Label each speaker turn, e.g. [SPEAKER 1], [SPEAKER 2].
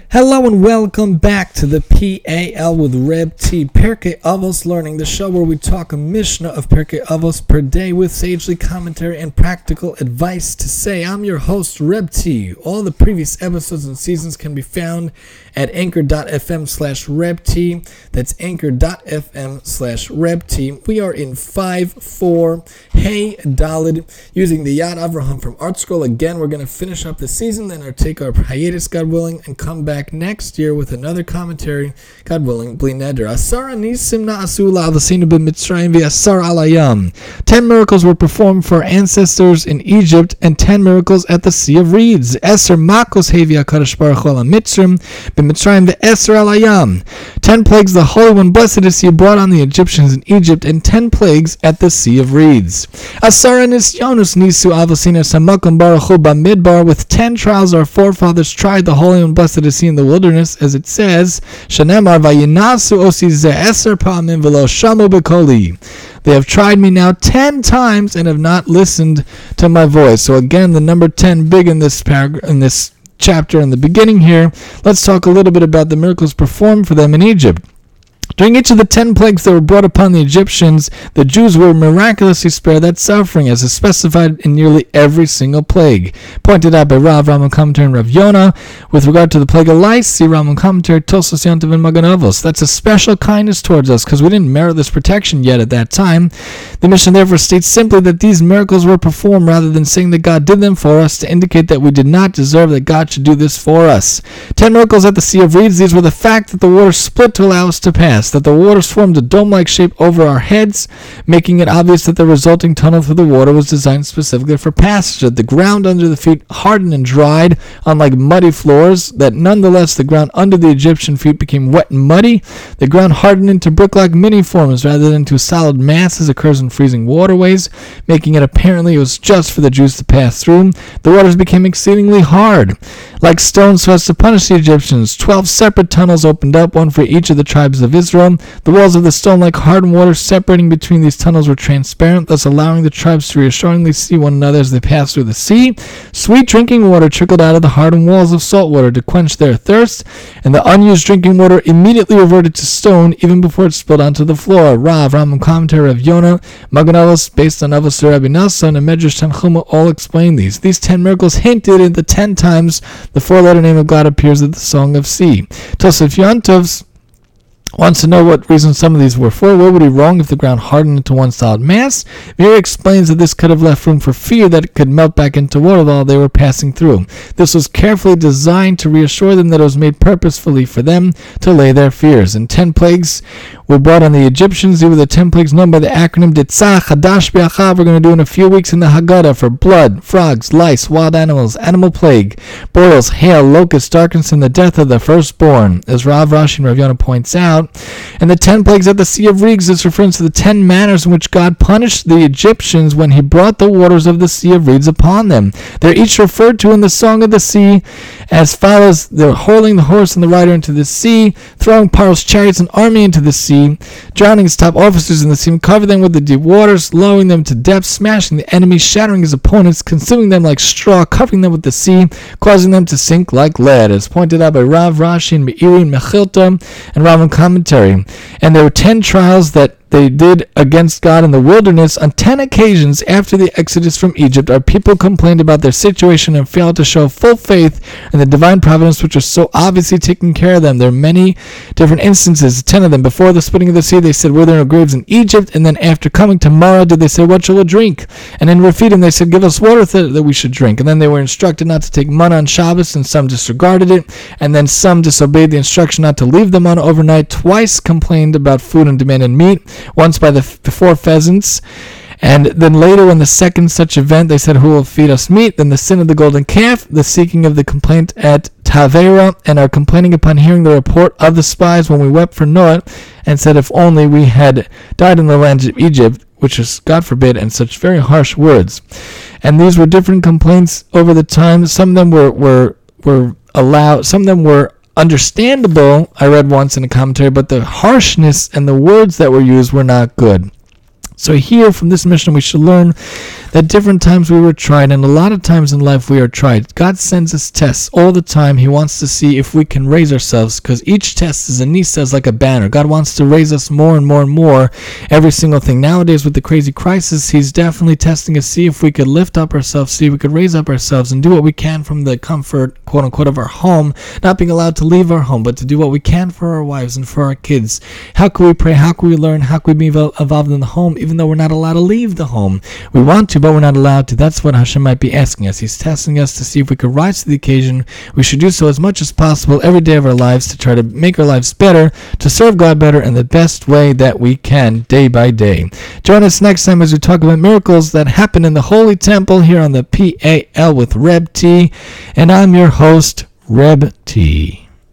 [SPEAKER 1] Hello and welcome back to the PAL with Reb T, Pirkei Avos Learning, the show where we talk a Mishnah of Pirkei Avos per day with sagely commentary and practical advice to say. I'm your host, Reb T. All the previous episodes and seasons can be found at anchor.fm/RebT. That's anchor.fm/RebT. We are in 5-4, Hey Dalid, using the Yad Avraham from Art Scroll. Again, we're going to finish up the season, then take our hiatus, God willing, and come back next year with another commentary, God willing, Bli Neder. Asara nisim na'asu la'avasinu b'Mitzrayim v'asar alayam. 10 miracles were performed for our ancestors in Egypt, and 10 miracles at the Sea of Reeds. Eser makos hevi HaKadosh Baruch Hu ala Mitzrayim b'Mitzrayim v'eser alayam. 10 plagues the Holy One, blessed is He, brought on the Egyptians in Egypt, and 10 plagues at the Sea of Reeds. Asara nisyonus nisu avasinu samakum Baruch Hu b'Midbar. With 10 trials our forefathers tried the Holy One, blessed is He, in the wilderness, as it says, Shanemar vayinasu osi ze eser pa'amim v'lo shamu b'koli. They have tried me now 10 times and have not listened to my voice. So again, the number 10 big in this paragraph, in this chapter in the beginning here. Let's talk a little bit about the miracles performed for them in Egypt. During each of the 10 plagues that were brought upon the Egyptians, the Jews were miraculously spared that suffering, as is specified in nearly every single plague. Pointed out by Rav, Rambam Commentary, and Rav Yonah. With regard to the plague of lice, see Rambam Commentary, Tosfos Yontiv, and Magen Avos. That's a special kindness towards us, because we didn't merit this protection yet at that time. The mission therefore states simply that these miracles were performed rather than saying that God did them for us, to indicate that we did not deserve that God should do this for us. 10 miracles at the Sea of Reeds. These were the fact that the water split to allow us to pass, that the waters formed a dome-like shape over our heads, making it obvious that the resulting tunnel through the water was designed specifically for passage, that the ground under the feet hardened and dried, unlike muddy floors, that nonetheless the ground under the Egyptian feet became wet and muddy. The ground hardened into brick-like mini-forms rather than to solid mass, as occurs in freezing waterways, making it apparently it was just for the Jews to pass through. The waters became exceedingly hard, like stones, so as to punish the Egyptians. 12 separate tunnels opened up, one for each of the tribes of Israel. The walls of the stone, like hardened water separating between these tunnels, were transparent, thus allowing the tribes to reassuringly see one another as they passed through the sea. Sweet drinking water trickled out of the hardened walls of salt water to quench their thirst, and the unused drinking water immediately reverted to stone even before it spilled onto the floor. Rav, Rambam Commentary of Yonah, Magen Avos, based on Avos Rabbi Nassan, and Medrash Tanchuma all explain these. These 10 miracles hinted at the 10 times the 4-letter name of God appears at the Song of Sea. Tosef Yontovs wants to know what reason some of these were for. What would be wrong if the ground hardened into one solid mass? Meir explains that this could have left room for fear that it could melt back into water while they were passing through. This was carefully designed to reassure them that it was made purposefully for them to lay their fears. And 10 plagues were brought on the Egyptians. These were the 10 plagues known by the acronym Ditzah Chadash B'Achav. We're going to do in a few weeks in the Haggadah for blood, frogs, lice, wild animals, animal plague, boils, hail, locusts, darkness, and the death of the firstborn, as Rav Rashi and Rav Yonah points out. And the 10 plagues at the Sea of Reeds is reference to the 10 manners in which God punished the Egyptians when He brought the waters of the Sea of Reeds upon them. They're each referred to in the Song of the Sea as follows: they're hurling the horse and the rider into the sea, throwing Paro's chariots and army into the sea, drowning his top officers in the sea, covering them with the deep waters, lowering them to depth, smashing the enemy, shattering his opponents, consuming them like straw, covering them with the sea, causing them to sink like lead, as pointed out by Rav Rashi and Meiri and Mechilta and Rambam Commentary. And there were 10 trials that they did against God in the wilderness. On 10 occasions after the exodus from Egypt, our people complained about their situation and failed to show full faith in the divine providence which was so obviously taking care of them. There are many different instances, 10 of them. Before the splitting of the sea, they said, were there no graves in Egypt? And then after coming to Marah, did they say, what shall we drink? And in Rephidim, they said, give us water that we should drink. And then they were instructed not to take manna on Shabbos, and some disregarded it. And then some disobeyed the instruction not to leave the manna overnight. Twice complained about food and demanded meat. Once by the 4 pheasants, and then later in the second such event they said, who will feed us meat? Then the sin of the golden calf, the seeking of the complaint at Tavera, and our complaining upon hearing the report of the spies when we wept for Noah, and said, if only we had died in the land of Egypt, which is, God forbid, and such very harsh words. And these were different complaints over the time. Some of them were allowed, some of them were understandable, I read once in a commentary, but the harshness and the words that were used were not good. So here from this mission we should learn that different times we were tried, and a lot of times in life we are tried. God sends us tests all the time. He wants to see if we can raise ourselves, because each test, as Anise says, like a banner. God wants to raise us more and more and more every single thing. Nowadays with the crazy crisis, he's definitely testing us, see if we could lift up ourselves, see if we could raise up ourselves and do what we can from the comfort, quote unquote, of our home, not being allowed to leave our home, but to do what we can for our wives and for our kids. How can we pray? How can we learn? How can we be involved in the home, even though we're not allowed to leave the home? We want to, but we're not allowed to. That's what Hashem might be asking us. He's testing us to see if we could rise to the occasion. We should do so as much as possible every day of our lives to try to make our lives better, to serve God better in the best way that we can, day by day. Join us next time as we talk about miracles that happen in the Holy Temple here on the PAL with Reb T. And I'm your host, Reb T.